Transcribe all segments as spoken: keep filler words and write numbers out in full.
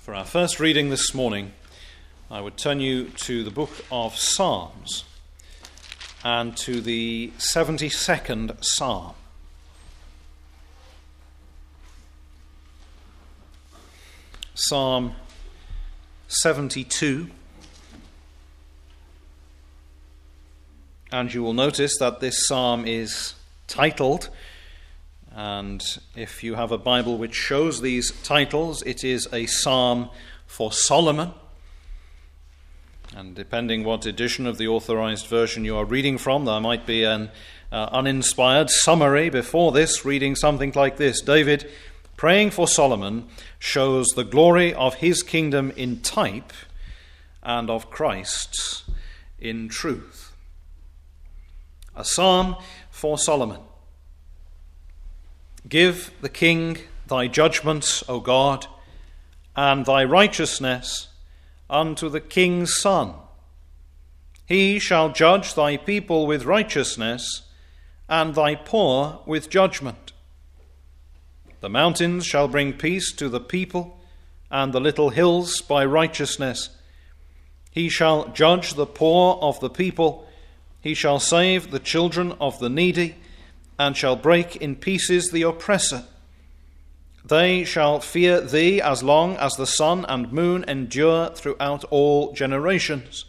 For our first reading this morning, I would turn you to the book of Psalms and to the seventy-second Psalm. Psalm seventy-two. And you will notice that this psalm is titled, and if you have a Bible which shows these titles, it is a psalm for Solomon. And depending what edition of the Authorized Version you are reading from, there might be an uh, uninspired summary before this, reading something like this: David, praying for Solomon, shows the glory of his kingdom in type and of Christ's in truth. A psalm for Solomon. Give the king thy judgments, O God, and thy righteousness unto the king's son. He shall judge thy people with righteousness, and thy poor with judgment. The mountains shall bring peace to the people, and the little hills by righteousness. He shall judge the poor of the people. He shall save the children of the needy, and shall break in pieces the oppressor. They shall fear thee as long as the sun and moon endure throughout all generations.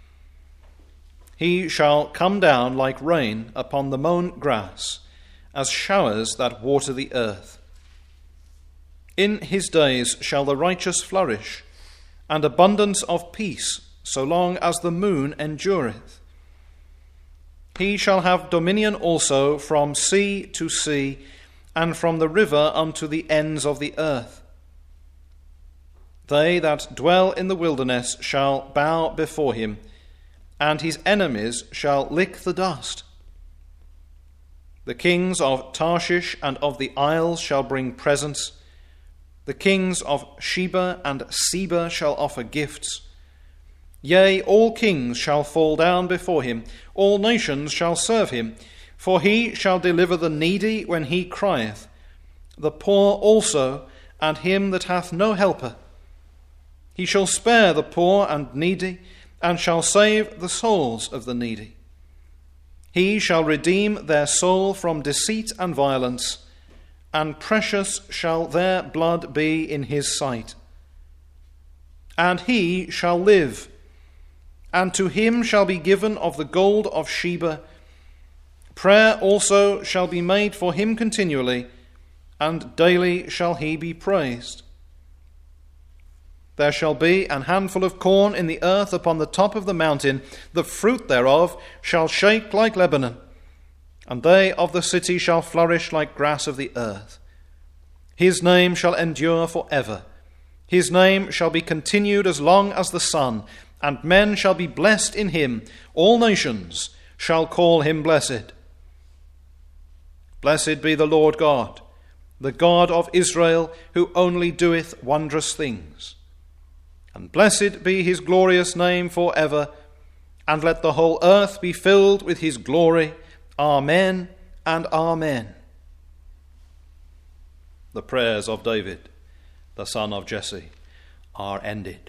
He shall come down like rain upon the mown grass, as showers that water the earth. In his days shall the righteous flourish, and abundance of peace, so long as the moon endureth. He shall have dominion also from sea to sea, and from the river unto the ends of the earth. They that dwell in the wilderness shall bow before him, and his enemies shall lick the dust. The kings of Tarshish and of the isles shall bring presents. The kings of Sheba and Seba shall offer gifts. Yea, all kings shall fall down before him, all nations shall serve him. For he shall deliver the needy when he crieth, the poor also, and him that hath no helper. He shall spare the poor and needy, and shall save the souls of the needy. He shall redeem their soul from deceit and violence, and precious shall their blood be in his sight. And he shall live, and to him shall be given of the gold of Sheba. Prayer also shall be made for him continually, and daily shall he be praised. There shall be an handful of corn in the earth upon the top of the mountain. The fruit thereof shall shake like Lebanon, and they of the city shall flourish like grass of the earth. His name shall endure for ever. His name shall be continued as long as the sun, and men shall be blessed in him. All nations shall call him blessed. Blessed be the Lord God, the God of Israel, who only doeth wondrous things. And blessed be his glorious name for ever, and let the whole earth be filled with his glory. Amen and amen. The prayers of David, the son of Jesse, are ended.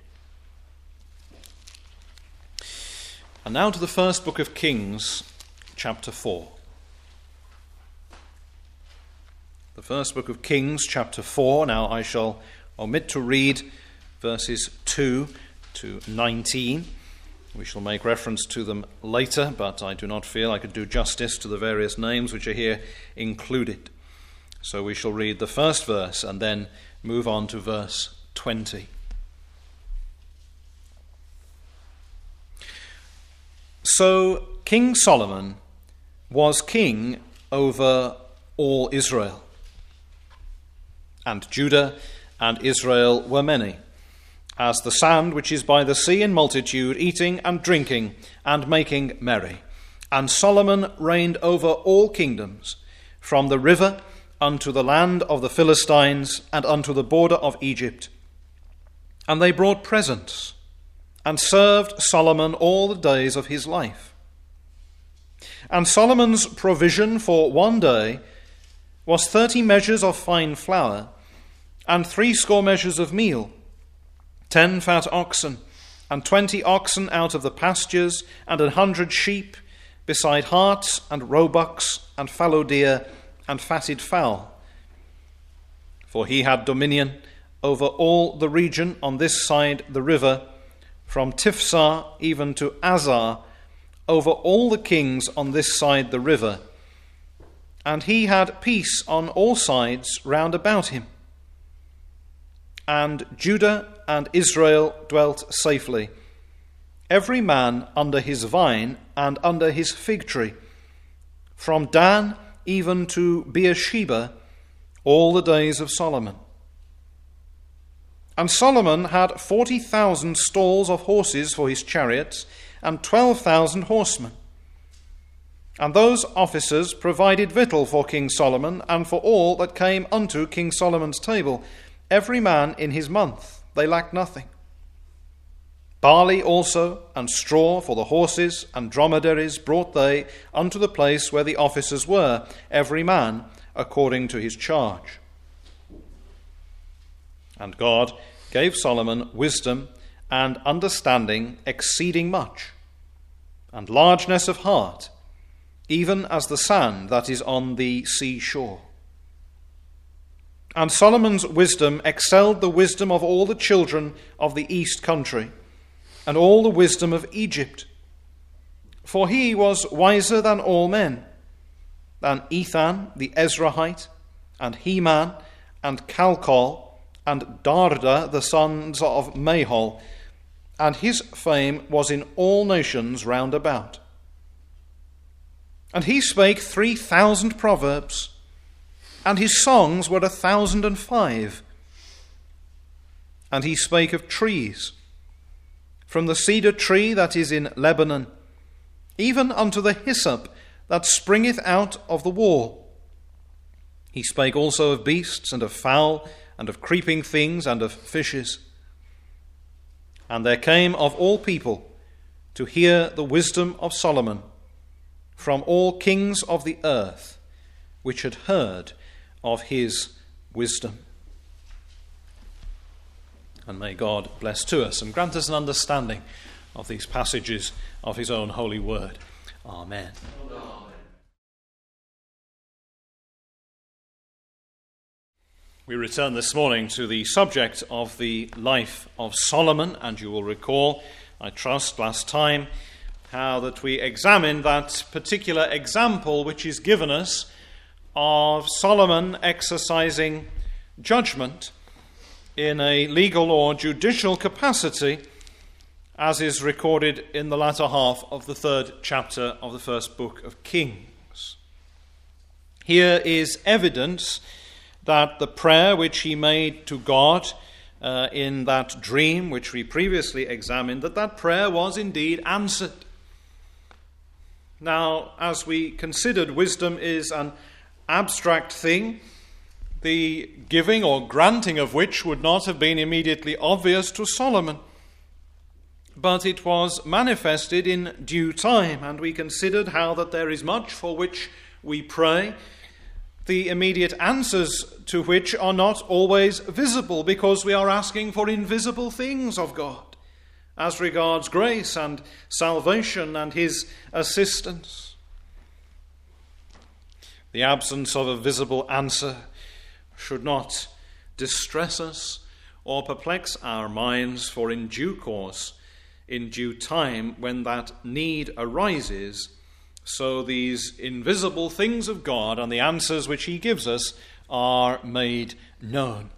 And now to the first book of Kings, chapter four. The first book of Kings, chapter four. Now I shall omit to read verses two to nineteen. We shall make reference to them later, but I do not feel I could do justice to the various names which are here included. So we shall read the first verse and then move on to verse twenty. So King Solomon was king over all Israel, and Judah and Israel were many, as the sand which is by the sea in multitude, eating and drinking and making merry. And Solomon reigned over all kingdoms, from the river unto the land of the Philistines, and unto the border of Egypt. And they brought presents, and served Solomon all the days of his life. And Solomon's provision for one day was thirty measures of fine flour, and threescore measures of meal, ten fat oxen, and twenty oxen out of the pastures, and an hundred sheep, beside harts and roebucks and fallow deer and fatted fowl. For he had dominion over all the region on this side the river, from Tiphsah even to Azar, over all the kings on this side the river. And he had peace on all sides round about him. And Judah and Israel dwelt safely, every man under his vine and under his fig tree, from Dan even to Beersheba, all the days of Solomon. And Solomon had forty thousand stalls of horses for his chariots, and twelve thousand horsemen. And those officers provided victual for King Solomon, and for all that came unto King Solomon's table, every man in his month. They lacked nothing. Barley also, and straw for the horses, and dromedaries brought they unto the place where the officers were, every man according to his charge. And God gave Solomon wisdom and understanding exceeding much, and largeness of heart, even as the sand that is on the sea shore. And Solomon's wisdom excelled the wisdom of all the children of the east country, and all the wisdom of Egypt. For he was wiser than all men, than Ethan the Ezrahite, and Heman, and Calcol, and Darda the sons of Mahol, and his fame was in all nations round about. And he spake three thousand proverbs, and his songs were a thousand and five. And he spake of trees, from the cedar tree that is in Lebanon, even unto the hyssop that springeth out of the wall. He spake also of beasts, and of fowl, and of creeping things, and of fishes. And there came of all people to hear the wisdom of Solomon, from all kings of the earth, which had heard of his wisdom. And may God bless to us and grant us an understanding of these passages of his own holy word. Amen. Amen. We return this morning to the subject of the life of Solomon, and you will recall, I trust, last time, how that we examined that particular example which is given us of Solomon exercising judgment in a legal or judicial capacity, as is recorded in the latter half of the third chapter of the first book of Kings. Here is evidence that the prayer which he made to God uh, in that dream which we previously examined, that that prayer was indeed answered. Now, as we considered, wisdom is an abstract thing, the giving or granting of which would not have been immediately obvious to Solomon. But it was manifested in due time, and we considered how that there is much for which we pray, the immediate answers to which are not always visible, because we are asking for invisible things of God, as regards grace and salvation and his assistance. The absence of a visible answer should not distress us or perplex our minds, for in due course, in due time, when that need arises, so these invisible things of God and the answers which he gives us are made known.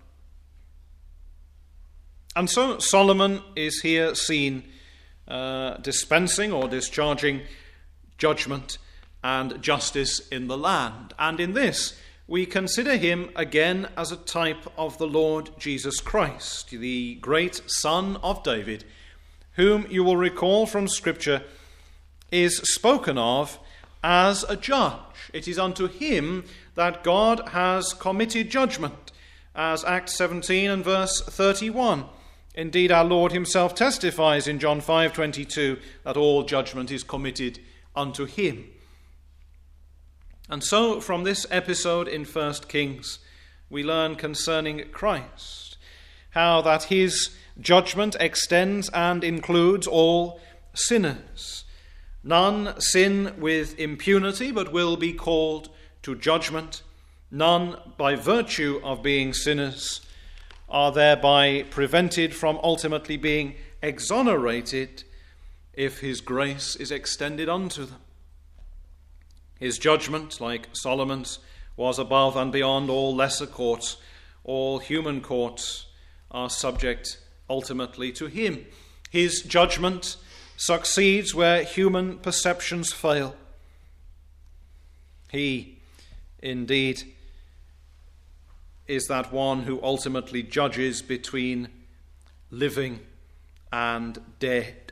And so Solomon is here seen uh, dispensing or discharging judgment and justice in the land. And in this, we consider him again as a type of the Lord Jesus Christ, the great Son of David, whom you will recall from Scripture is spoken of as a judge. It is unto him that God has committed judgment, as Acts seventeen and verse thirty-one. Indeed, our Lord himself testifies in John five twenty-two that all judgment is committed unto him. And so, from this episode in First Kings, we learn concerning Christ, how that his judgment extends and includes all sinners. None sin with impunity, but will be called to judgment. None, by virtue of being sinners, are thereby prevented from ultimately being exonerated if his grace is extended unto them. His judgment, like Solomon's, was above and beyond all lesser courts. All human courts are subject ultimately to him. His judgment succeeds where human perceptions fail. He, indeed, is that one who ultimately judges between living and dead.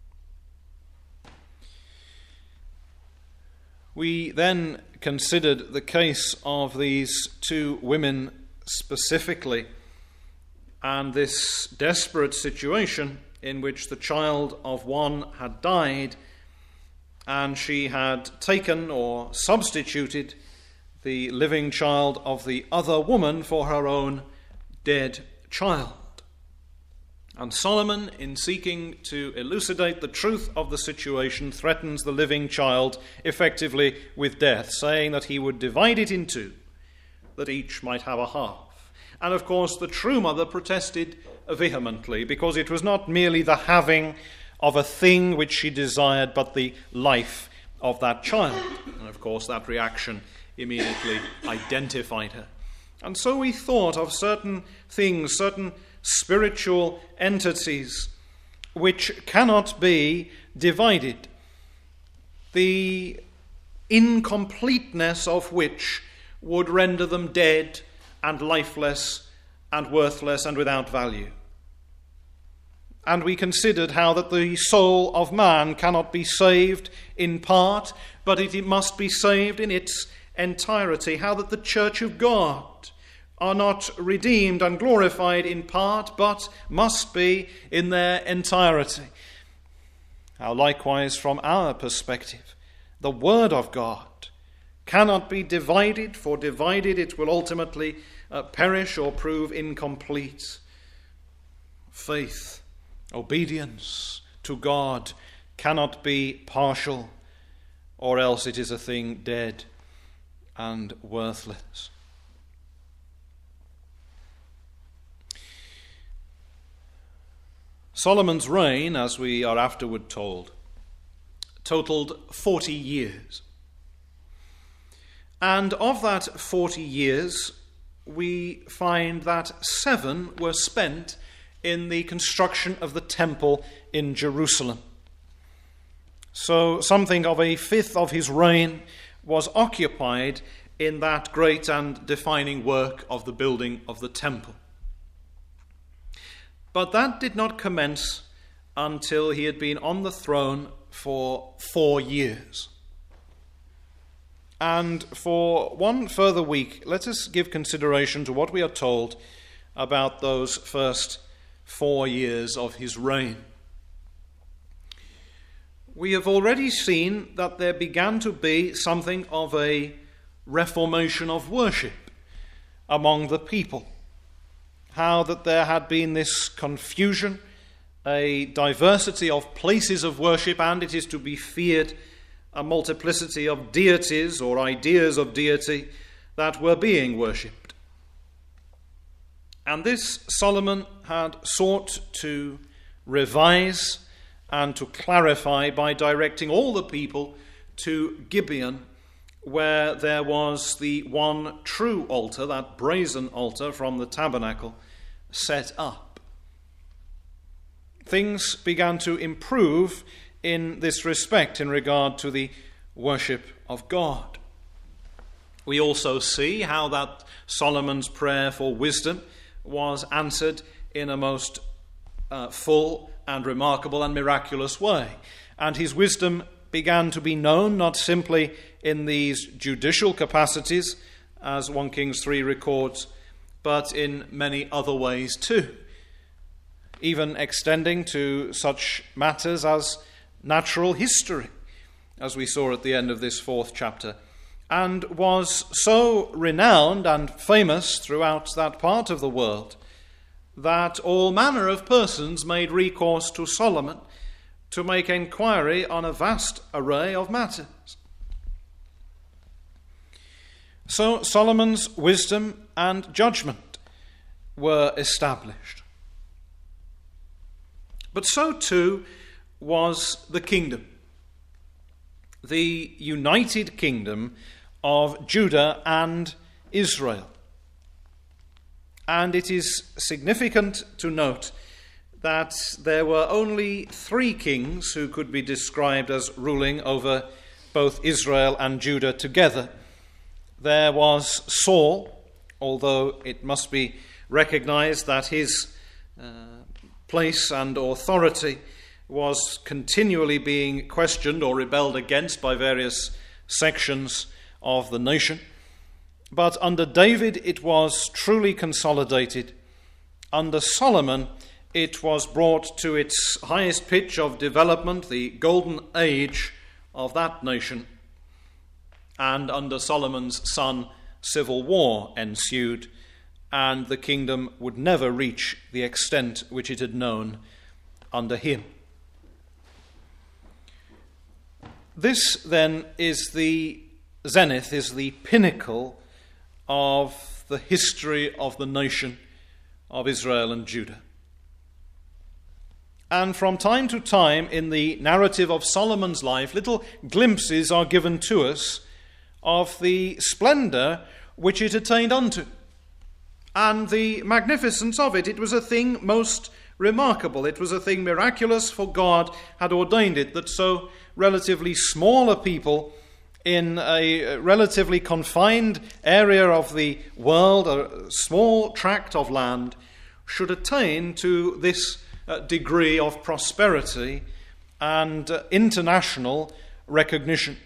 We then considered the case of these two women specifically, and this desperate situation in which the child of one had died, and she had taken or substituted the living child of the other woman for her own dead child. And Solomon, in seeking to elucidate the truth of the situation, threatens the living child effectively with death, saying that he would divide it in two, that each might have a half. And of course, the true mother protested vehemently, because it was not merely the having of a thing which she desired, but the life of that child. And of course, that reaction immediately identified her. And so we thought of certain things, certain spiritual entities which cannot be divided, the incompleteness of which would render them dead and lifeless and worthless and without value. And we considered how that the soul of man cannot be saved in part, but it must be saved in its entirety, how that the church of God are not redeemed and glorified in part, but must be in their entirety. How likewise, from our perspective, the Word of God cannot be divided, for divided it will ultimately uh, perish or prove incomplete. Faith, obedience to God cannot be partial, or else it is a thing dead and worthless. Solomon's reign, as we are afterward told, totaled forty years. And of that forty years, we find that seven were spent in the construction of the temple in Jerusalem. So something of a fifth of his reign was occupied in that great and defining work of the building of the temple. But that did not commence until he had been on the throne for four years. And for one further week, let us give consideration to what we are told about those first four years of his reign. We have already seen that there began to be something of a reformation of worship among the people. How that there had been this confusion, a diversity of places of worship, and it is to be feared a multiplicity of deities or ideas of deity that were being worshipped. And this Solomon had sought to revise and to clarify by directing all the people to Gibeon, where there was the one true altar, that brazen altar from the tabernacle, set up. Things began to improve in this respect in regard to the worship of God. We also see how that Solomon's prayer for wisdom was answered in a most uh, full and remarkable and miraculous way. And his wisdom began to be known not simply in these judicial capacities, as First Kings three records, but in many other ways too, even extending to such matters as natural history, as we saw at the end of this fourth chapter, and was so renowned and famous throughout that part of the world that all manner of persons made recourse to Solomon to make enquiry on a vast array of matters. So Solomon's wisdom and judgment were established. But so too was the kingdom, the united kingdom of Judah and Israel. And it is significant to note that there were only three kings who could be described as ruling over both Israel and Judah together. There was Saul, although it must be recognized that his uh, place and authority was continually being questioned or rebelled against by various sections of the nation. But under David it was truly consolidated. Under Solomon it was brought to its highest pitch of development, the golden age of that nation. And under Solomon's son, civil war ensued, and the kingdom would never reach the extent which it had known under him. This, then, is the zenith, is the pinnacle of the history of the nation of Israel and Judah. And from time to time in the narrative of Solomon's life, little glimpses are given to us of the splendor which it attained unto, and the magnificence of it. It was a thing most remarkable. It was a thing miraculous, for God had ordained it, that so relatively small a people in a relatively confined area of the world, a small tract of land, should attain to this uh, degree of prosperity and uh, international recognition.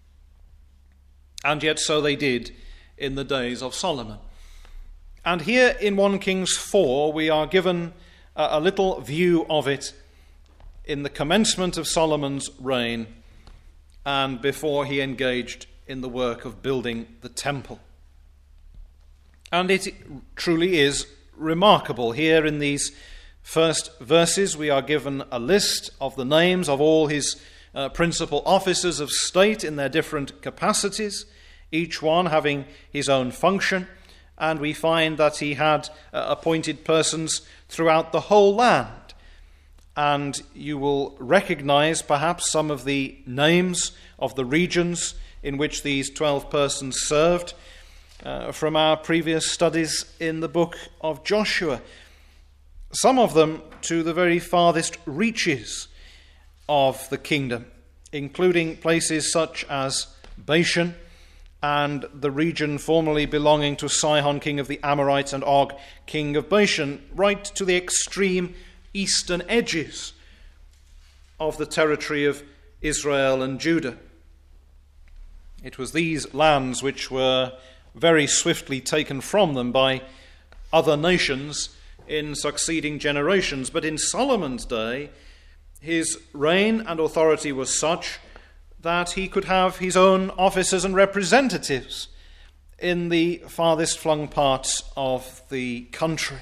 And yet so they did in the days of Solomon. And here in First Kings four we are given a, a little view of it in the commencement of Solomon's reign and before he engaged in the work of building the temple. And it truly is remarkable. Here in these first verses we are given a list of the names of all his Uh, principal officers of state in their different capacities, each one having his own function, and we find that he had uh, appointed persons throughout the whole land. And you will recognize perhaps some of the names of the regions in which these twelve persons served uh, from our previous studies in the book of Joshua. Some of them to the very farthest reaches of the kingdom, including places such as Bashan and the region formerly belonging to Sihon, king of the Amorites, and Og, king of Bashan, right to the extreme eastern edges of the territory of Israel and Judah. It was these lands which were very swiftly taken from them by other nations in succeeding generations. But in Solomon's day, his reign and authority was such that he could have his own officers and representatives in the farthest flung parts of the country.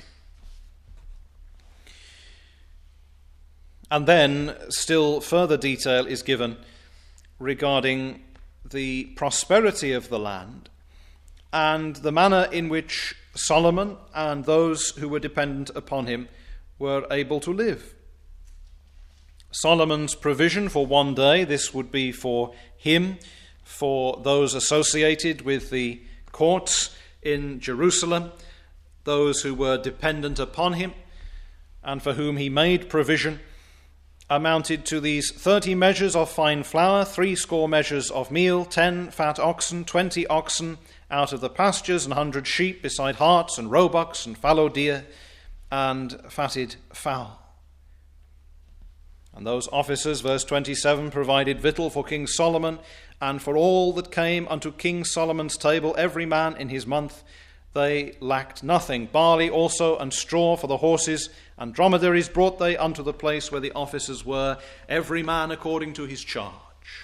And then still further detail is given regarding the prosperity of the land and the manner in which Solomon and those who were dependent upon him were able to live. Solomon's provision for one day, this would be for him, for those associated with the courts in Jerusalem, those who were dependent upon him, and for whom he made provision, amounted to these thirty measures of fine flour, three score measures of meal, ten fat oxen, twenty oxen out of the pastures, and hundred sheep, beside harts and roebucks and fallow deer and fatted fowl. And those officers, verse twenty-seven, provided victual for King Solomon and for all that came unto King Solomon's table, every man in his month. They lacked nothing. Barley also and straw for the horses and dromedaries brought they unto the place where the officers were, every man according to his charge.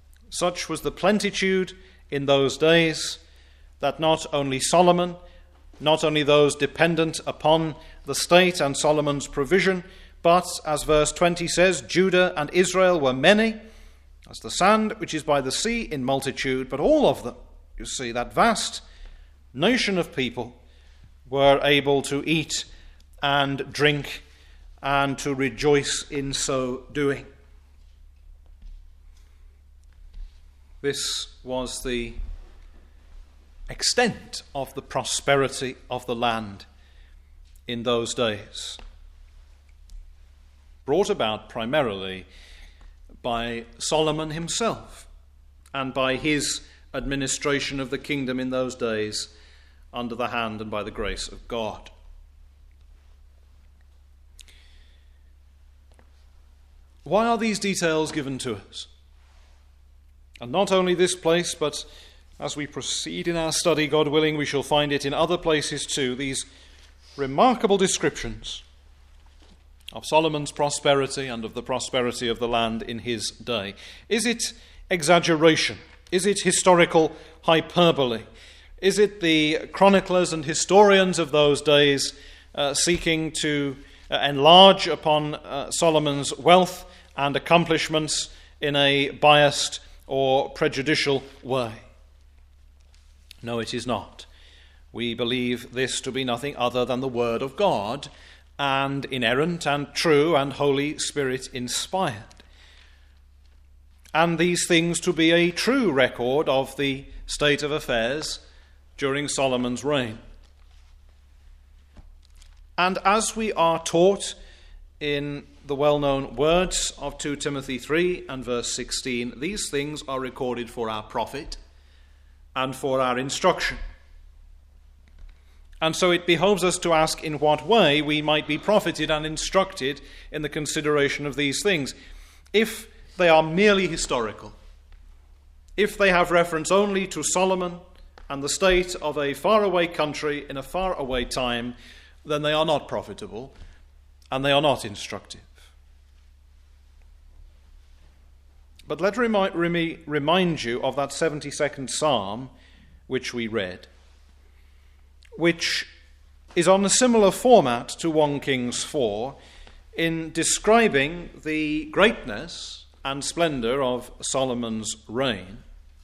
Such was the plenitude in those days that not only Solomon, not only those dependent upon the state and Solomon's provision, but, as verse twenty says, Judah and Israel were many, as the sand which is by the sea in multitude, but all of them, you see, that vast nation of people, were able to eat and drink and to rejoice in so doing. This was the extent of the prosperity of the land in those days, brought about primarily by Solomon himself and by his administration of the kingdom in those days under the hand and by the grace of God. Why are these details given to us? And not only this place, but as we proceed in our study, God willing, we shall find it in other places too, these remarkable descriptions of Solomon's prosperity and of the prosperity of the land in his day. Is it exaggeration? Is it historical hyperbole? Is it the chroniclers and historians of those days uh, seeking to uh, enlarge upon uh, Solomon's wealth and accomplishments in a biased or prejudicial way? No, it is not. We believe this to be nothing other than the Word of God, and inerrant and true and Holy Spirit inspired. And these things to be a true record of the state of affairs during Solomon's reign. And as we are taught in the well-known words of Second Timothy three and verse sixteen, these things are recorded for our profit and for our instruction. And so it behoves us to ask in what way we might be profited and instructed in the consideration of these things. If they are merely historical, if they have reference only to Solomon and the state of a faraway country in a faraway time, then they are not profitable and they are not instructive. But let me remind you of that seventy-second Psalm which we read, which is on a similar format to First Kings four in describing the greatness and splendour of Solomon's reign.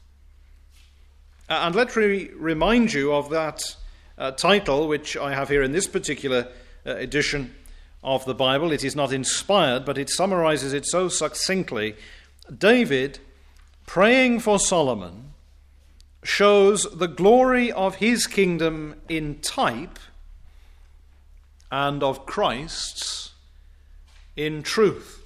And let me remind you of that uh, title which I have here in this particular uh, edition of the Bible. It is not inspired, but it summarizes it so succinctly. David, praying for Solomon, shows the glory of his kingdom in type and of Christ's in truth.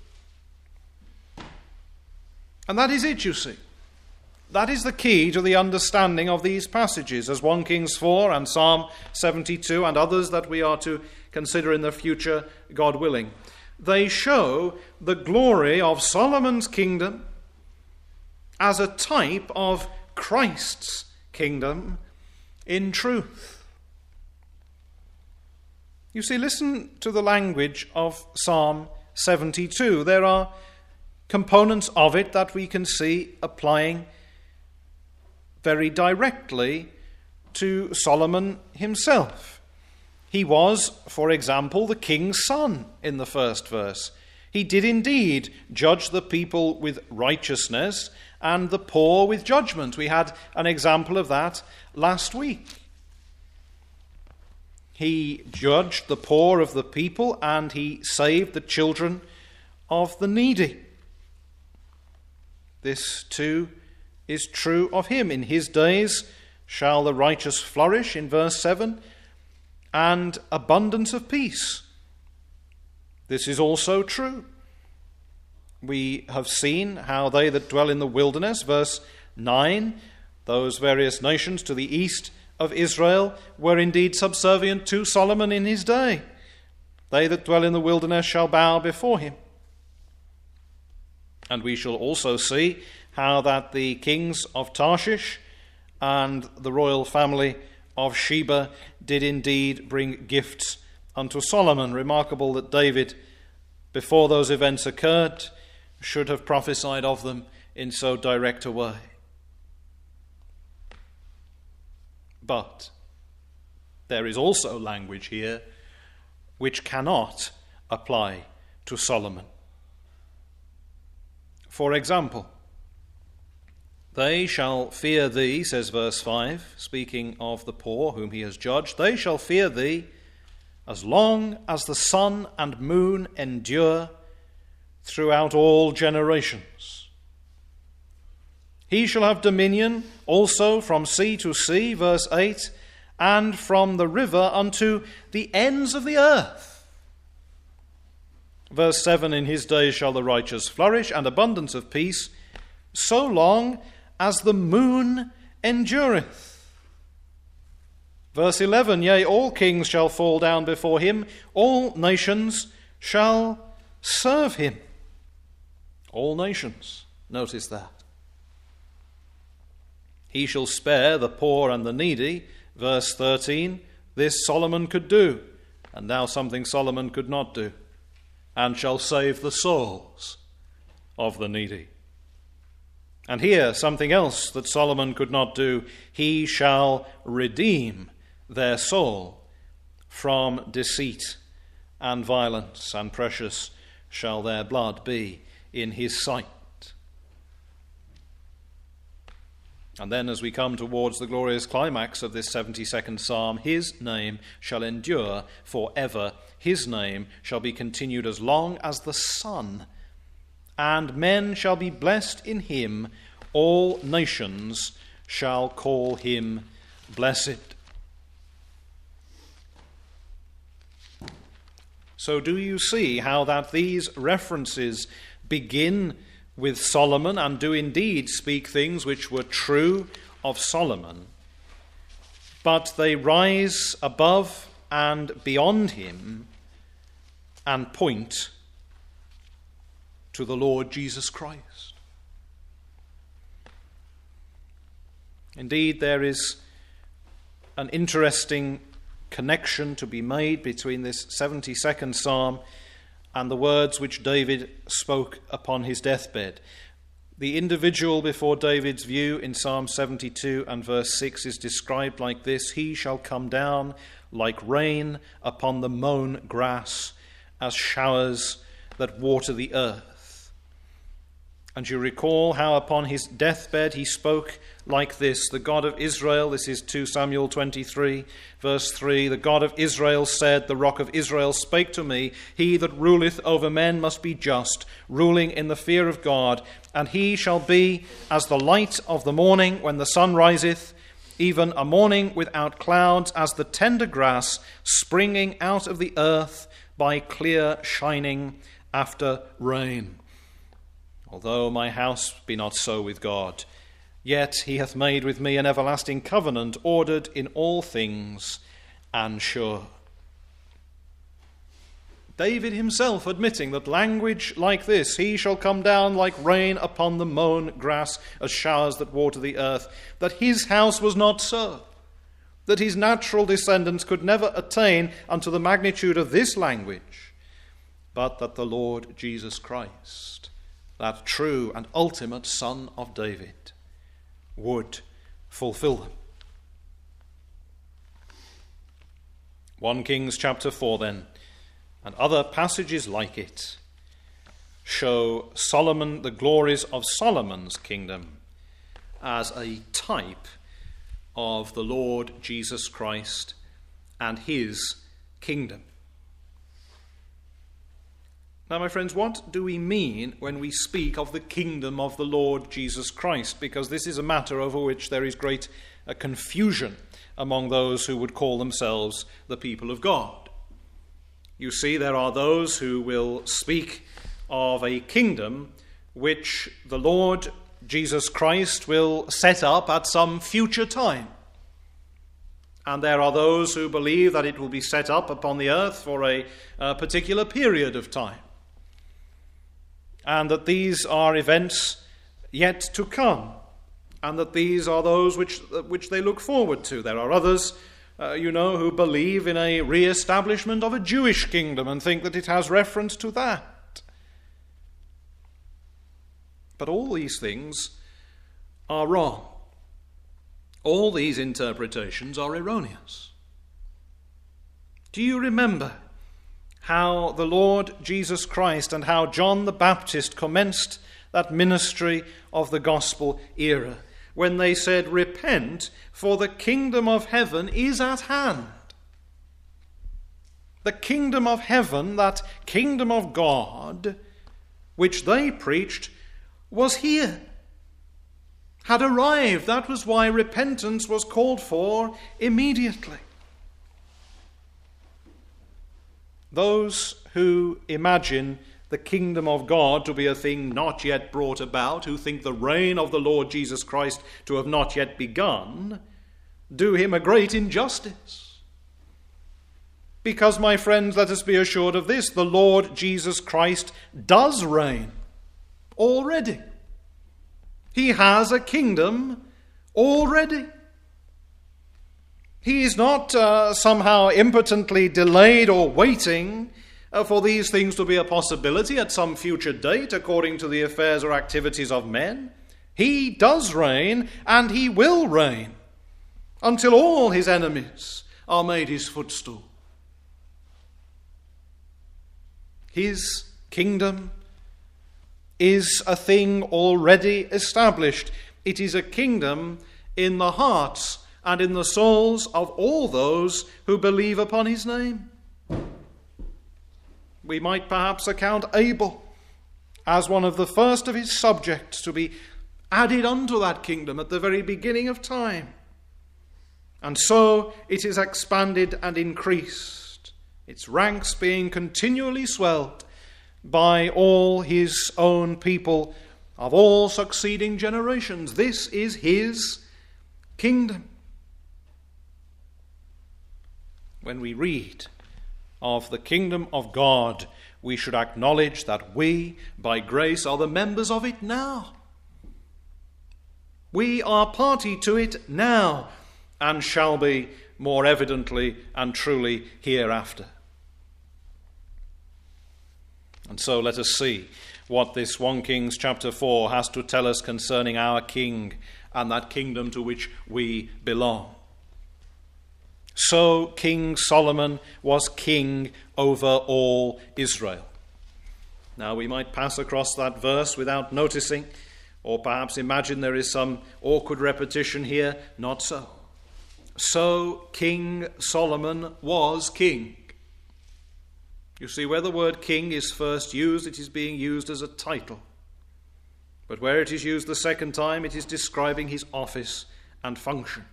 And that is it, you see. That is the key to the understanding of these passages, as First Kings four and Psalm seventy-two and others that we are to consider in the future, God willing. They show the glory of Solomon's kingdom as a type of Christ's kingdom in truth. You see, listen to the language of Psalm seventy-two. There are components of it that we can see applying very directly to Solomon himself. He was, for example, the king's son in the first verse. He did indeed judge the people with righteousness and the poor with judgment. We had an example of that last week. He judged the poor of the people and he saved the children of the needy. This too is true of him. In his days shall the righteous flourish, in verse seven, and abundance of peace. This is also true. We have seen how they that dwell in the wilderness, verse nine, those various nations to the east of Israel, were indeed subservient to Solomon in his day. They that dwell in the wilderness shall bow before him. And we shall also see how that the kings of Tarshish and the royal family of Sheba did indeed bring gifts unto Solomon. Remarkable that David, before those events occurred, should have prophesied of them in so direct a way. But there is also language here which cannot apply to Solomon. For example, they shall fear thee, says verse five, speaking of the poor whom he has judged, they shall fear thee as long as the sun and moon endure throughout all generations. He shall have dominion also from sea to sea, verse eight, and from the river unto the ends of the earth. Verse seven, in his days shall the righteous flourish, and abundance of peace, so long as the moon endureth. Verse eleven, yea, all kings shall fall down before him, all nations shall serve him. All nations, notice that. He shall spare the poor and the needy, verse thirteen, this Solomon could do, and now something Solomon could not do, and shall save the souls of the needy. And here, something else that Solomon could not do, he shall redeem their soul from deceit and violence, and precious shall their blood be in his sight. And then as we come towards the glorious climax of this seventy-second psalm, his name shall endure forever. His name shall be continued as long as the sun, and men shall be blessed in him. All nations shall call him blessed. So do you see how that these references begin with Solomon and do indeed speak things which were true of Solomon, but they rise above and beyond him and point to the Lord Jesus Christ? Indeed, there is an interesting connection to be made between this seventy-second psalm and the words which David spoke upon his deathbed. The individual before David's view in Psalm seventy-two and verse six is described like this: he shall come down like rain upon the mown grass, as showers that water the earth. And you recall how upon his deathbed he spoke like this: the God of Israel, this is two Samuel twenty-three, verse three, the God of Israel said, the Rock of Israel spake to me, he that ruleth over men must be just, ruling in the fear of God, and he shall be as the light of the morning when the sun riseth, even a morning without clouds, as the tender grass springing out of the earth by clear shining after rain. Although my house be not so with God, yet he hath made with me an everlasting covenant, ordered in all things and sure. David himself admitting that language like this, he shall come down like rain upon the mown grass, as showers that water the earth, that his house was not so, that his natural descendants could never attain unto the magnitude of this language, but that the Lord Jesus Christ, that true and ultimate Son of David, would fulfill them. First Kings chapter four then, and other passages like it, show Solomon, the glories of Solomon's kingdom, as a type of the Lord Jesus Christ and his kingdom. Now, my friends, what do we mean when we speak of the kingdom of the Lord Jesus Christ? Because this is a matter over which there is great uh, confusion among those who would call themselves the people of God. You see, there are those who will speak of a kingdom which the Lord Jesus Christ will set up at some future time. And there are those who believe that it will be set up upon the earth for a, a particular period of time, and that these are events yet to come, and that these are those which which they look forward to. There are others, uh, you know, who believe in a re-establishment of a Jewish kingdom and think that it has reference to that. But all these things are wrong. All these interpretations are erroneous. Do you remember how the Lord Jesus Christ and how John the Baptist commenced that ministry of the gospel era, when they said, "Repent, for the kingdom of heaven is at hand"? The kingdom of heaven, that kingdom of God, which they preached, was here, had arrived. That was why repentance was called for immediately. Those who imagine the kingdom of God to be a thing not yet brought about, who think the reign of the Lord Jesus Christ to have not yet begun, do him a great injustice. Because, my friends, let us be assured of this: the Lord Jesus Christ does reign already. He has a kingdom already. He is not uh, somehow impotently delayed or waiting uh, for these things to be a possibility at some future date according to the affairs or activities of men. He does reign, and he will reign until all his enemies are made his footstool. His kingdom is a thing already established. It is a kingdom in the hearts and in the souls of all those who believe upon his name. We might perhaps account Abel as one of the first of his subjects to be added unto that kingdom at the very beginning of time. And so it is expanded and increased, its ranks being continually swelled by all his own people of all succeeding generations. This is his kingdom. When we read of the kingdom of God, we should acknowledge that we, by grace, are the members of it now. We are party to it now, and shall be more evidently and truly hereafter. And so let us see what this First Kings chapter four has to tell us concerning our king and that kingdom to which we belong. So King Solomon was king over all Israel. Now we might pass across that verse without noticing, or perhaps imagine there is some awkward repetition here. Not so. So King Solomon was king. You see, where the word king is first used, it is being used as a title. But where it is used the second time, it is describing his office and function.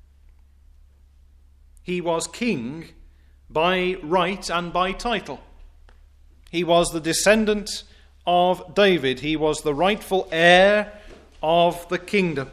He was king by right and by title. He was the descendant of David. He was the rightful heir of the kingdom.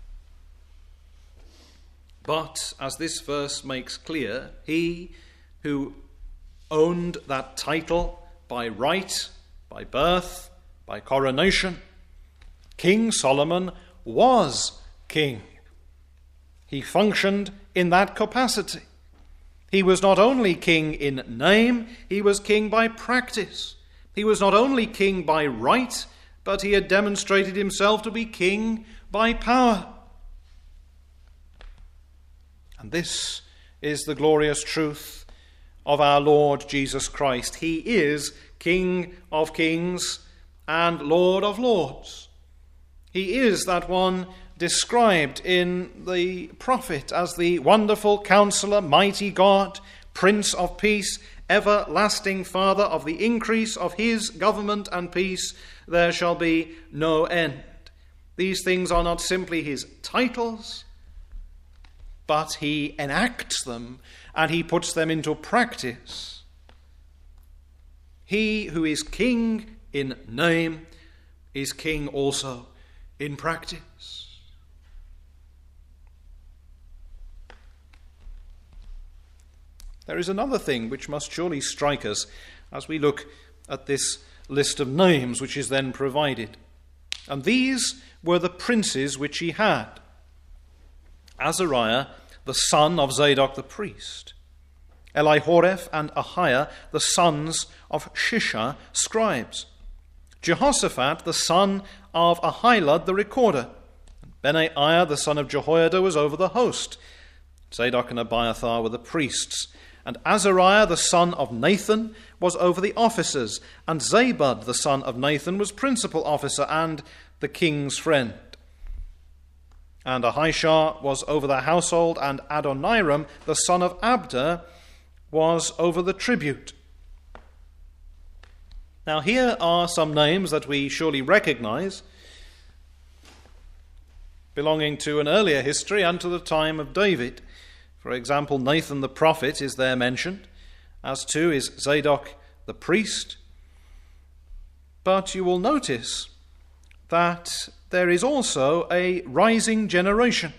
But, as this verse makes clear, he who owned that title by right, by birth, by coronation, King Solomon was king. He functioned in that capacity. He was not only king in name, he was king by practice. He was not only king by right, but he had demonstrated himself to be king by power. And this is the glorious truth of our Lord Jesus Christ. He is King of kings and Lord of lords. He is that one described in the prophet as the wonderful counselor, mighty God, Prince of peace, everlasting Father. Of the increase of his government and peace there shall be no end. These things are not simply his titles, but he enacts them and he puts them into practice. He who is king in name is king also in practice. There is another thing which must surely strike us as we look at this list of names which is then provided. And these were the princes which he had: Azariah, the son of Zadok the priest; Elihoreph and Ahiah, the sons of Shisha, scribes; Jehoshaphat, the son of Ahilud, the recorder; Benaiah, the son of Jehoiada, was over the host; Zadok and Abiathar were the priests; And Azariah the son of Nathan was over the officers, and Zabud the son of Nathan was principal officer and the king's friend. And Ahishar was over the household, and Adoniram the son of Abda was over the tribute. Now here are some names that we surely recognize, belonging to an earlier history and to the time of David. For example, Nathan the prophet is there mentioned, as too is Zadok the priest. But you will notice that there is also a rising generation.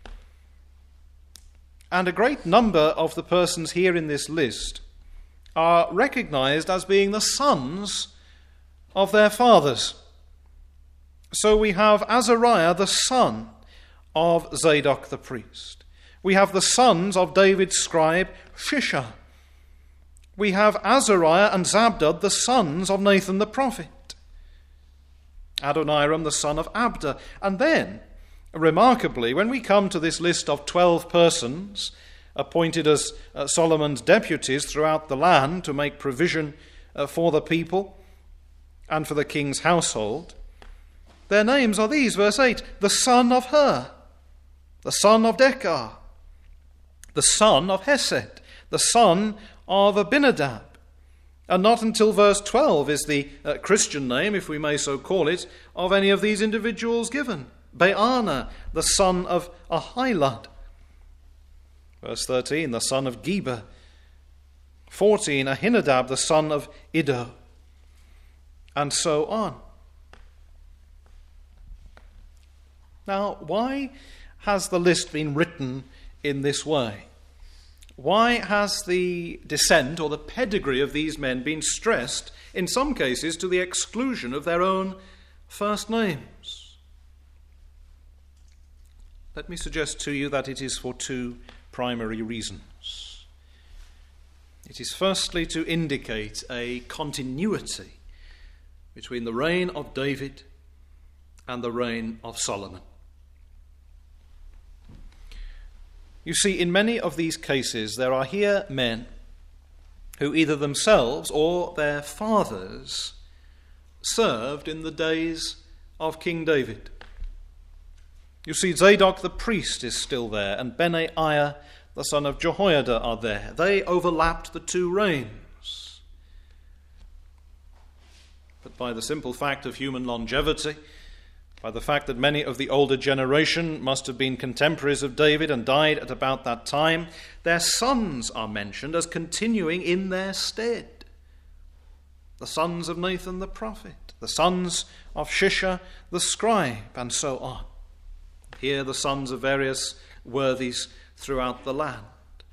And a great number of the persons here in this list are recognized as being the sons of their fathers. So we have Azariah the son of Zadok the priest. We have the sons of David's scribe Shisha. We have Azariah and Zabdud, the sons of Nathan the prophet. Adoniram, the son of Abda. And then, remarkably, when we come to this list of twelve persons appointed as uh, Solomon's deputies throughout the land to make provision uh, for the people and for the king's household, their names are these, verse eight, the son of Hur, the son of Dekar, the son of Hesed, the son of Abinadab. And not until verse twelve is the uh, Christian name, if we may so call it, of any of these individuals given. Baana, the son of Ahilud. Verse thirteen, the son of Geba. fourteen, Ahinadab, the son of Iddo. And so on. Now, why has the list been written in this way? Why has the descent or the pedigree of these men been stressed, in some cases, to the exclusion of their own first names? Let me suggest to you that it is for two primary reasons. It is firstly to indicate a continuity between the reign of David and the reign of Solomon. You see, in many of these cases, there are here men who either themselves or their fathers served in the days of King David. You see, Zadok the priest is still there, and Benaiah the son of Jehoiada are there. They overlapped the two reigns. But by the simple fact of human longevity, by the fact that many of the older generation must have been contemporaries of David and died at about that time, their sons are mentioned as continuing in their stead. The sons of Nathan the prophet, the sons of Shisha the scribe, and so on. Here the sons of various worthies throughout the land.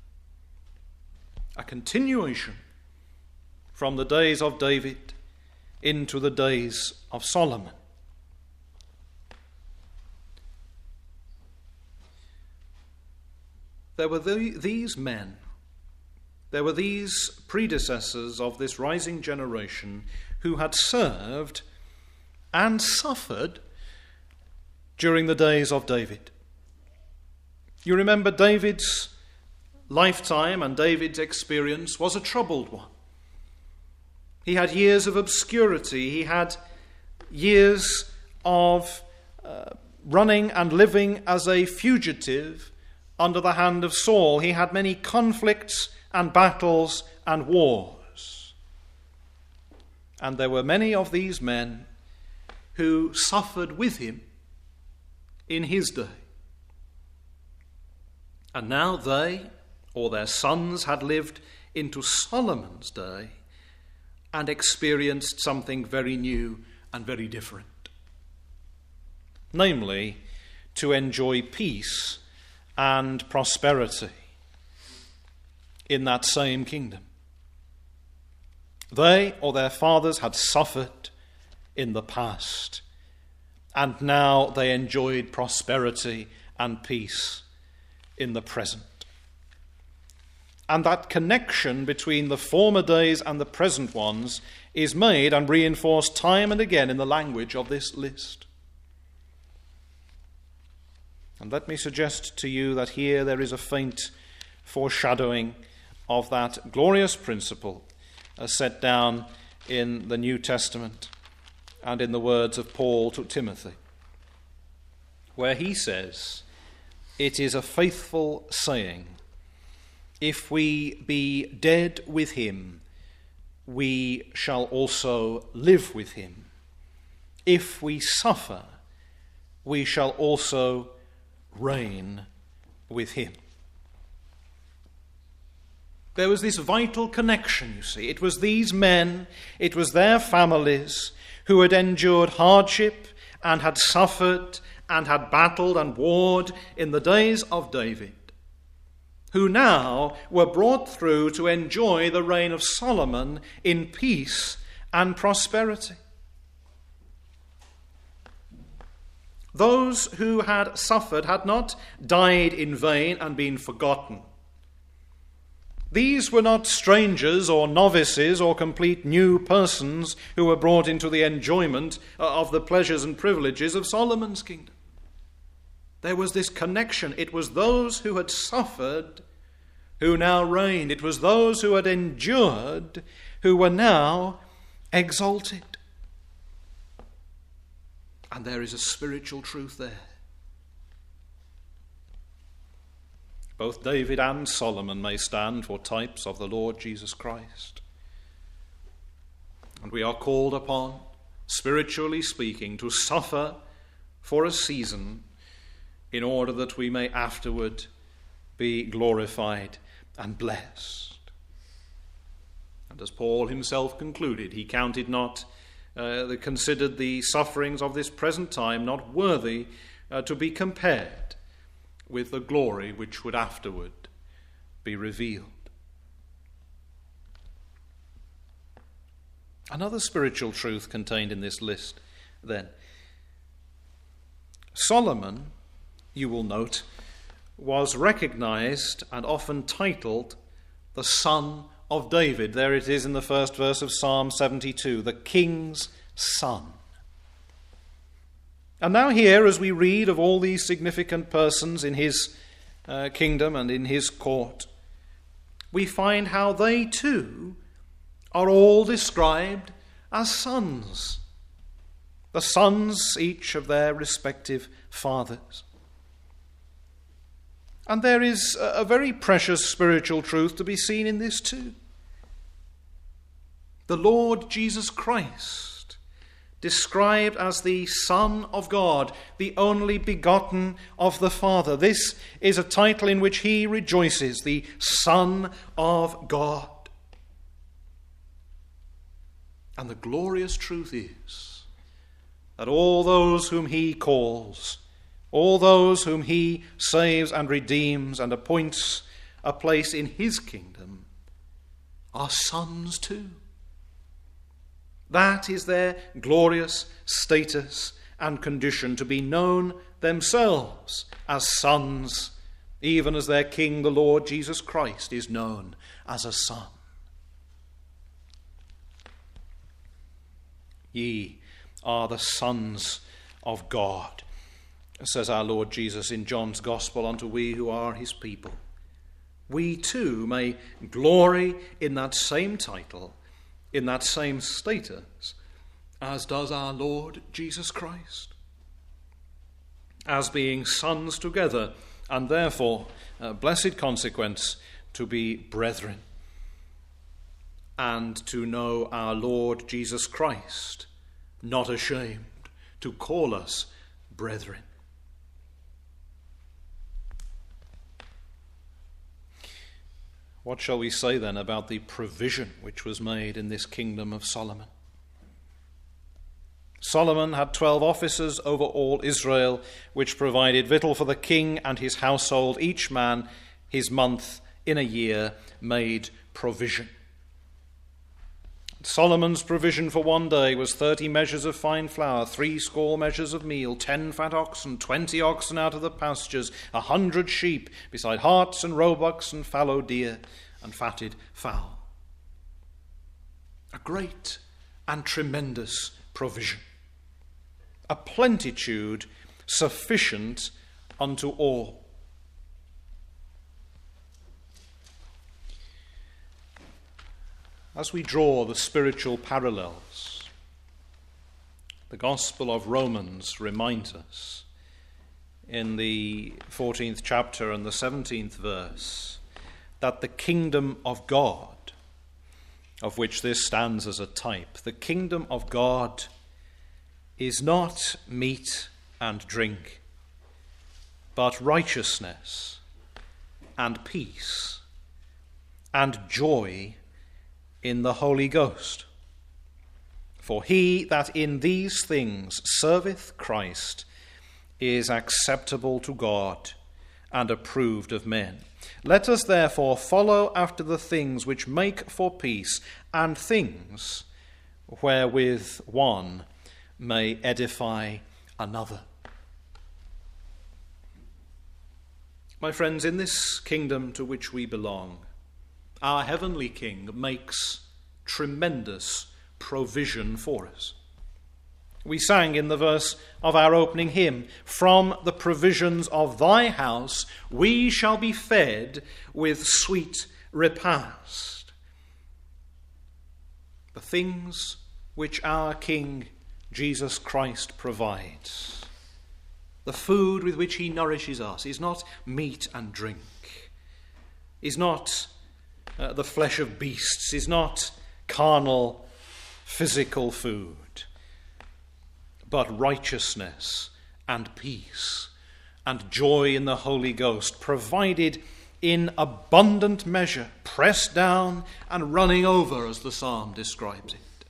A continuation from the days of David into the days of Solomon. There were the, these men, there were these predecessors of this rising generation who had served and suffered during the days of David. You remember David's lifetime and David's experience was a troubled one. He had years of obscurity. He had years of uh, running and living as a fugitive under the hand of Saul. He had many conflicts and battles and wars. And there were many of these men who suffered with him in his day. And now they, or their sons, had lived into Solomon's day and experienced something very new and very different. Namely, to enjoy peace and prosperity in that same kingdom. They or their fathers had suffered in the past, and now they enjoyed prosperity and peace in the present. And that connection between the former days and the present ones is made and reinforced time and again in the language of this list. And let me suggest to you that here there is a faint foreshadowing of that glorious principle as set down in the New Testament and in the words of Paul to Timothy, where he says, "It is a faithful saying, if we be dead with him, we shall also live with him. If we suffer, we shall also reign with him." There was this vital connection, you see. It was these men, it was their families who had endured hardship and had suffered and had battled and warred in the days of David, who now were brought through to enjoy the reign of Solomon in peace and prosperity. Those who had suffered had not died in vain and been forgotten. These were not strangers or novices or complete new persons who were brought into the enjoyment of the pleasures and privileges of Solomon's kingdom. There was this connection. It was those who had suffered who now reigned. It was those who had endured who were now exalted. And there is a spiritual truth there. Both David and Solomon may stand for types of the Lord Jesus Christ. And we are called upon, spiritually speaking, to suffer for a season in order that we may afterward be glorified and blessed. And as Paul himself concluded, he counted not, uh, the, considered the sufferings of this present time not worthy uh, to be compared with the glory which would afterward be revealed. Another spiritual truth contained in this list, then. Solomon, you will note, was recognized and often titled the Son of David. There it is in the first verse of Psalm seventy-two, the King's Son. And now here, as we read of all these significant persons in his uh, kingdom and in his court, we find how they too are all described as sons. The sons each of their respective fathers. And there is a very precious spiritual truth to be seen in this too. The Lord Jesus Christ, described as the Son of God, the only begotten of the Father. This is a title in which he rejoices, the Son of God. And the glorious truth is that all those whom he calls, all those whom he saves and redeems and appoints a place in his kingdom, are sons too. That is their glorious status and condition, to be known themselves as sons, even as their King, the Lord Jesus Christ, is known as a son. Ye are the sons of God, says our Lord Jesus in John's Gospel, unto we who are his people. We too may glory in that same title, in that same status, as does our Lord Jesus Christ, as being sons together, and therefore, a blessed consequence, to be brethren, and to know our Lord Jesus Christ, not ashamed to call us brethren. What shall we say then about the provision which was made in this kingdom of Solomon? Solomon had twelve officers over all Israel, which provided victual for the king and his household. Each man his month in a year made provision. Solomon's provision for one day was thirty measures of fine flour, three score measures of meal, ten fat oxen, twenty oxen out of the pastures, a hundred sheep, beside harts and roebucks and fallow deer and fatted fowl. A great and tremendous provision. A plenitude sufficient unto all. As we draw the spiritual parallels, the Gospel of Romans reminds us in the fourteenth chapter and the seventeenth verse that the kingdom of God, of which this stands as a type, the kingdom of God is not meat and drink, but righteousness and peace and joy in the Holy Ghost. For he that in these things serveth Christ is acceptable to God and approved of men. Let us therefore follow after the things which make for peace, and things wherewith one may edify another. My friends, in this kingdom to which we belong, our heavenly King makes tremendous provision for us. We sang in the verse of our opening hymn, "From the provisions of thy house we shall be fed with sweet repast." The things which our King Jesus Christ provides, the food with which he nourishes us, is not meat and drink, is not uh, the flesh of beasts, is not carnal, physical food, but righteousness and peace and joy in the Holy Ghost, provided in abundant measure, pressed down and running over, as the psalm describes it.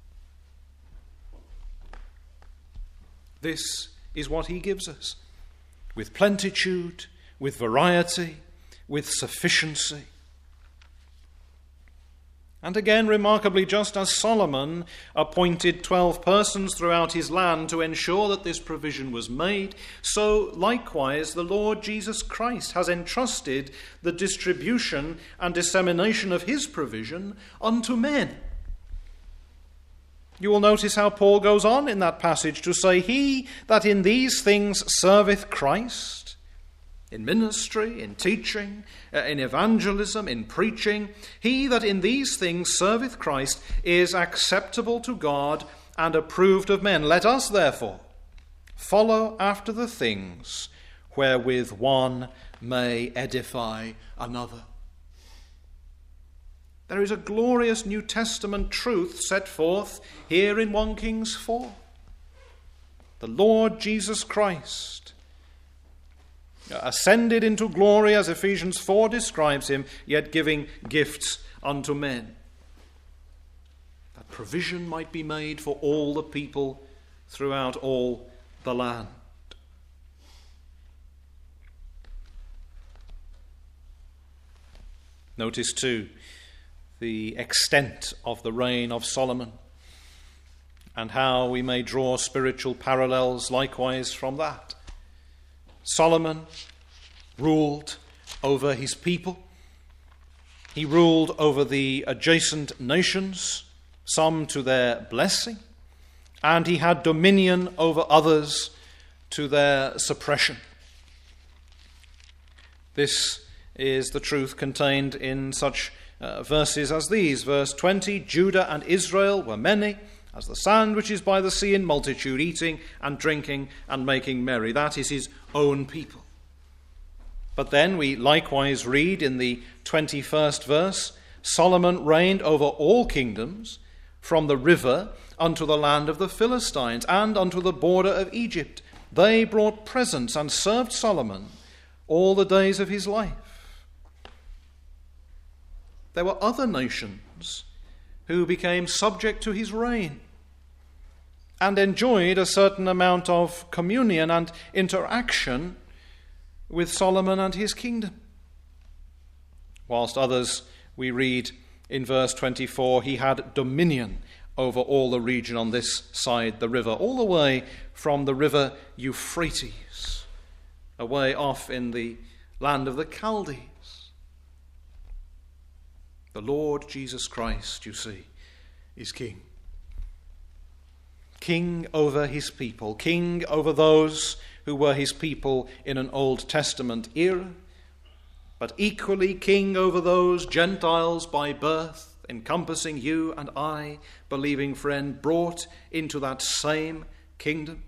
This is what he gives us, with plenitude, with variety, with sufficiency. And again, remarkably, just as Solomon appointed twelve persons throughout his land to ensure that this provision was made, so likewise the Lord Jesus Christ has entrusted the distribution and dissemination of his provision unto men. You will notice how Paul goes on in that passage to say, "He that in these things serveth Christ," in ministry, in teaching, in evangelism, in preaching, "he that in these things serveth Christ is acceptable to God and approved of men. Let us therefore follow after the things wherewith one may edify another." There is a glorious New Testament truth set forth here in First Kings four. The Lord Jesus Christ ascended into glory, as Ephesians four describes him, yet giving gifts unto men, that provision might be made for all the people throughout all the land. Notice too the extent of the reign of Solomon, and how we may draw spiritual parallels likewise from that. Solomon ruled over his people. He ruled over the adjacent nations, some to their blessing, and he had dominion over others to their suppression. This is the truth contained in such uh, verses as these. Verse twenty, "Judah and Israel were many, as the sand which is by the sea in multitude, eating and drinking and making merry." That is his own people. But then we likewise read in the twenty-first verse, "Solomon reigned over all kingdoms, from the river unto the land of the Philistines, and unto the border of Egypt. They brought presents and served Solomon all the days of his life." There were other nations who became subject to his reign and enjoyed a certain amount of communion and interaction with Solomon and his kingdom. Whilst others, we read in verse twenty-four, he had dominion over all the region on this side the river, all the way from the river Euphrates, away off in the land of the Chaldees. The Lord Jesus Christ, you see, is king. King over his people, king over those who were his people in an Old Testament era, but equally king over those Gentiles by birth encompassing you and I, believing friend, brought into that same kingdom?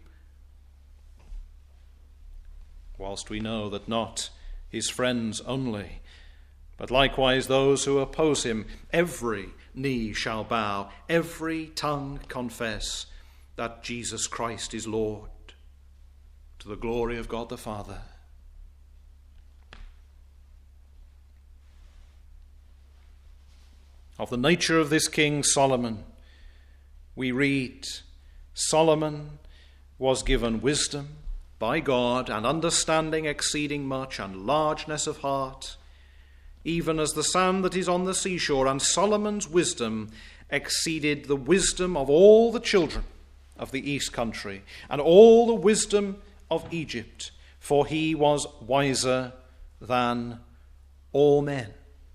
Whilst we know that not his friends only, but likewise those who oppose him, every knee shall bow, every tongue confess that Jesus Christ is Lord, to the glory of God the Father. Of the nature of this King Solomon, we read, Solomon was given wisdom by God, and understanding exceeding much, and largeness of heart, even as the sand that is on the seashore. And Solomon's wisdom exceeded the wisdom of all the children of the east country, and all the wisdom of Egypt, for he was wiser than all men.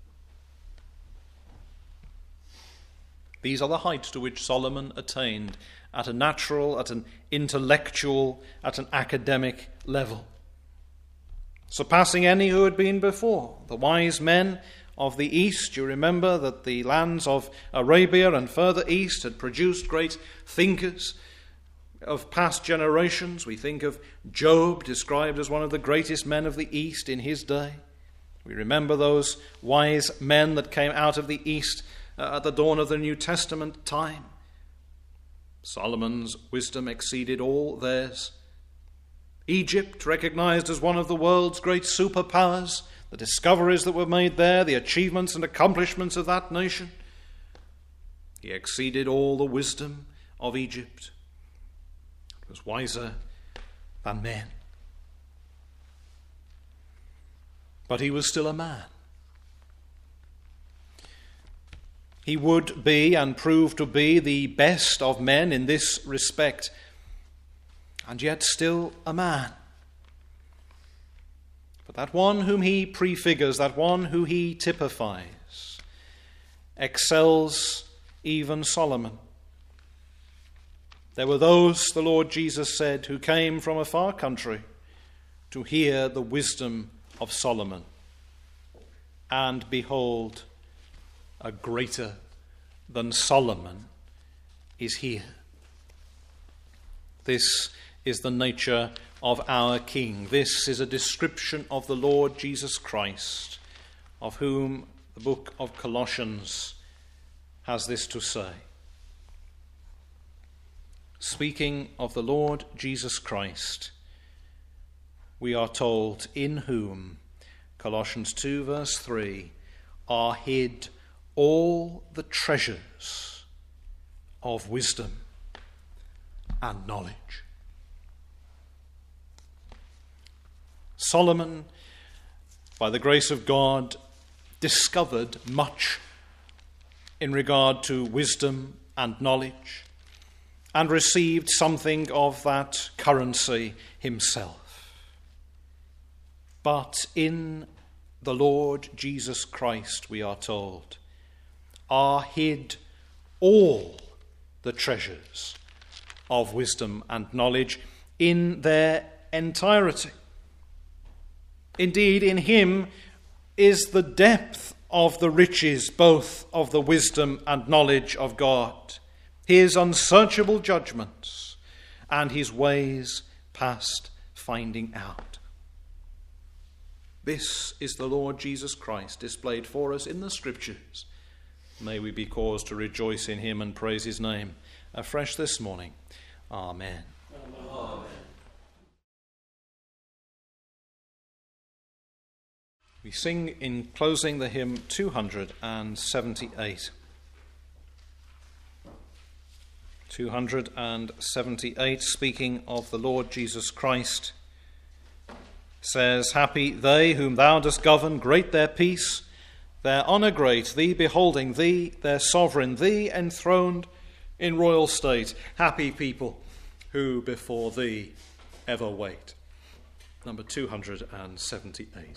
These are the heights to which Solomon attained at a natural, at an intellectual, at an academic level, surpassing any who had been before. The wise men of the east, you remember that the lands of Arabia and further east had produced great thinkers of past generations. We think of Job, described as one of the greatest men of the east in his day. We remember those wise men that came out of the east uh, at the dawn of the New Testament time. Solomon's wisdom exceeded all theirs. Egypt, recognized as one of the world's great superpowers, the discoveries that were made there, the achievements and accomplishments of that nation, he exceeded all the wisdom of Egypt. He was wiser than men. But he was still a man. He would be and prove to be the best of men in this respect, and yet still a man. But that one whom he prefigures, that one who he typifies, excels even Solomon. There were those, the Lord Jesus said, who came from a far country to hear the wisdom of Solomon. And behold, a greater than Solomon is here. This is the nature of our King. This is a description of the Lord Jesus Christ, of whom the book of Colossians has this to say. Speaking of the Lord Jesus Christ, we are told, in whom, Colossians two verse three, are hid all the treasures of wisdom and knowledge. Solomon, by the grace of God, discovered much in regard to wisdom and knowledge, and received something of that currency himself. But in the Lord Jesus Christ, we are told, are hid all the treasures of wisdom and knowledge in their entirety. Indeed, in him is the depth of the riches, both of the wisdom and knowledge of God, his unsearchable judgments, and his ways past finding out. This is the Lord Jesus Christ displayed for us in the Scriptures. May we be caused to rejoice in him and praise his name afresh this morning. Amen. Amen. We sing in closing the hymn two hundred seventy-eight. two hundred seventy-eight, speaking of the Lord Jesus Christ, says, Happy they whom thou dost govern, great their peace, their honour great, thee beholding, thee, their sovereign, thee enthroned in royal state. Happy people who before thee ever wait. Number two hundred seventy-eight.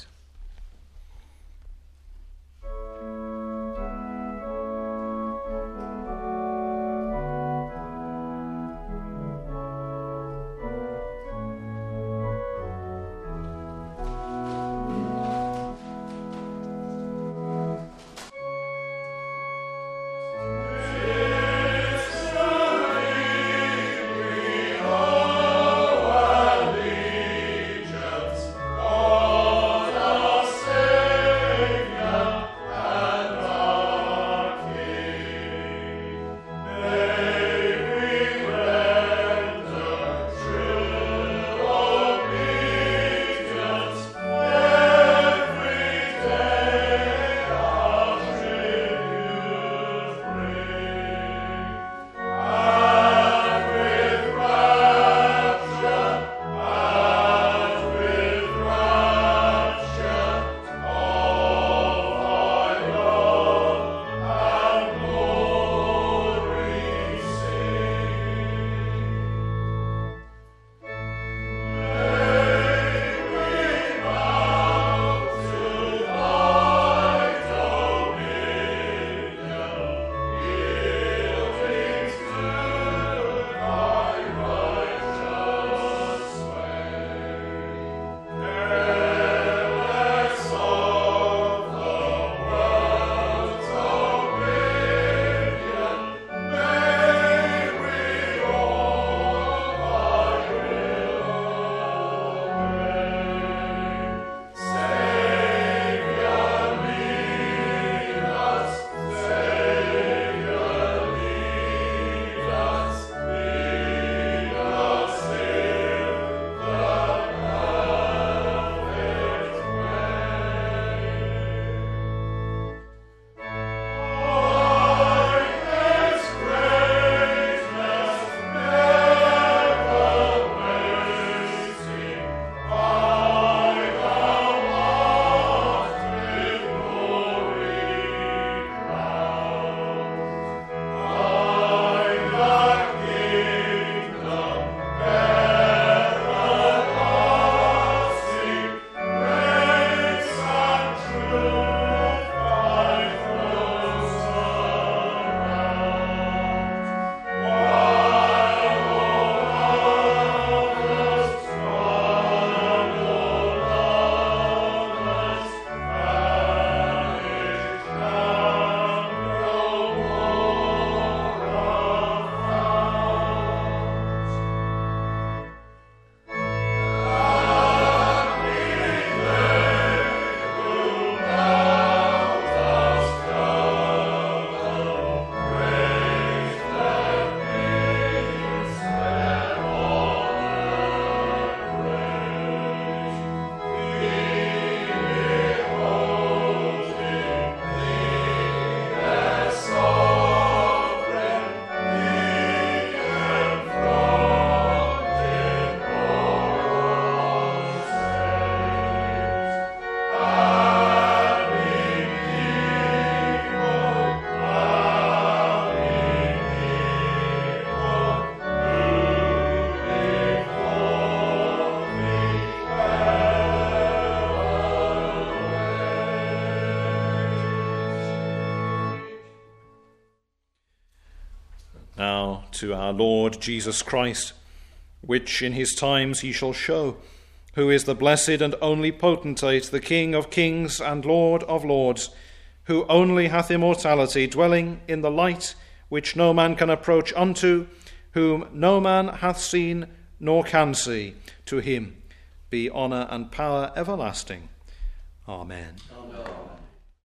Now to our Lord Jesus Christ, which in his times he shall show, who is the blessed and only potentate, the King of kings and Lord of lords, who only hath immortality, dwelling in the light which no man can approach unto, whom no man hath seen nor can see. To him be honour and power everlasting. Amen. Amen.